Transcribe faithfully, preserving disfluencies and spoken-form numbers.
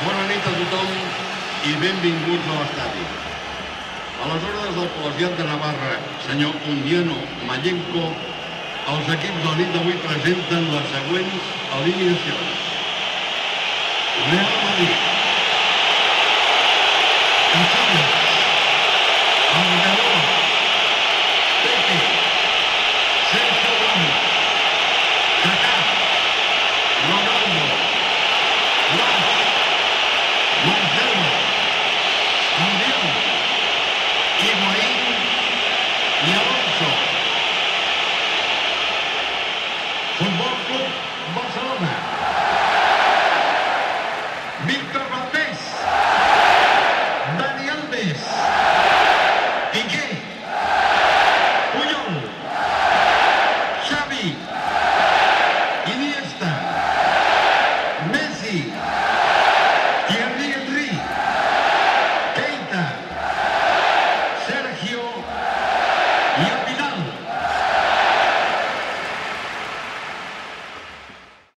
Bona nit a tothom i benvinguts a l'estadi. A les ordres del col·legiat de Navarra, senyor Undiano Mallenco, els equips de la nit d'avui presenten les següents alineacions. Real Madrid.